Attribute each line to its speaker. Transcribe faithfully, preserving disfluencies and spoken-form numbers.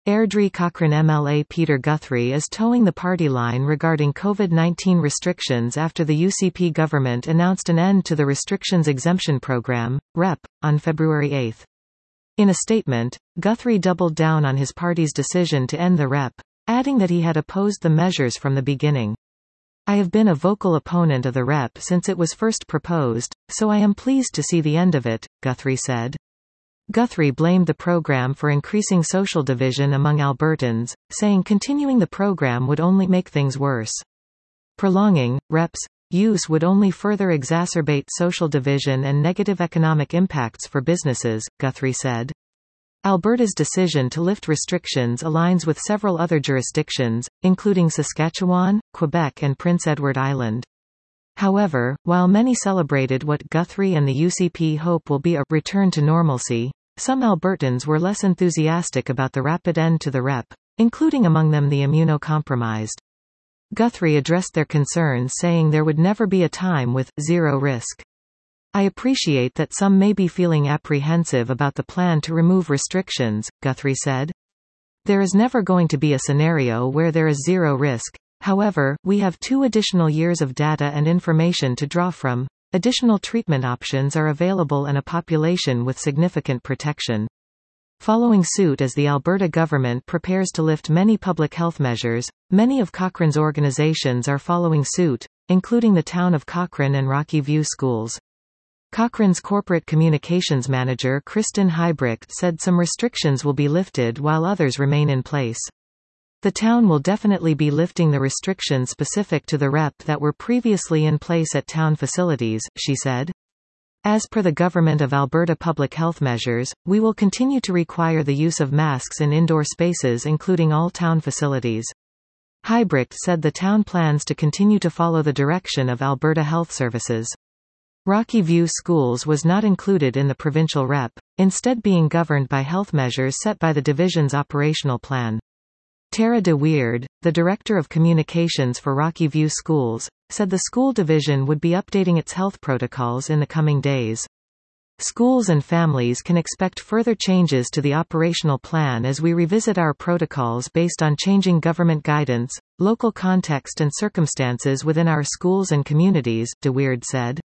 Speaker 1: Airdrie Cochrane M L A Peter Guthrie is towing the party line regarding COVID nineteen restrictions after the U C P government announced an end to the Restrictions Exemption Programme, R E P, on February eighth. In a statement, Guthrie doubled down on his party's decision to end the R E P, adding that he had opposed the measures from the beginning. "I have been a vocal opponent of the R E P since it was first proposed, so I am pleased to see the end of it," Guthrie said. Guthrie blamed the program for increasing social division among Albertans, saying continuing the program would only make things worse. Prolonging R E P's use would only further exacerbate social division and negative economic impacts for businesses, Guthrie said. Alberta's decision to lift restrictions aligns with several other jurisdictions, including Saskatchewan, Quebec and Prince Edward Island. However, while many celebrated what Guthrie and the U C P hope will be a return to normalcy, some Albertans were less enthusiastic about the rapid end to the R E P, including among them the immunocompromised. Guthrie addressed their concerns saying there would never be a time with zero risk. "I appreciate that some may be feeling apprehensive about the plan to remove restrictions," Guthrie said. "There is never going to be a scenario where there is zero risk. However, we have two additional years of data and information to draw from. Additional treatment options are available and a population with significant protection." Following suit as the Alberta government prepares to lift many public health measures, many of Cochrane's organizations are following suit, including the town of Cochrane and Rocky View Schools. Cochrane's corporate communications manager Kristen Heibrecht said some restrictions will be lifted while others remain in place. "The town will definitely be lifting the restrictions specific to the R E P that were previously in place at town facilities," she said. "As per the Government of Alberta public health measures, we will continue to require the use of masks in indoor spaces including all town facilities." Heibrecht said the town plans to continue to follow the direction of Alberta Health Services. Rocky View Schools was not included in the provincial R E P, instead being governed by health measures set by the division's operational plan. Tara de Weird, the Director of Communications for Rocky View Schools, said the school division would be updating its health protocols in the coming days. "Schools and families can expect further changes to the operational plan as we revisit our protocols based on changing government guidance, local context and circumstances within our schools and communities," de Weird said.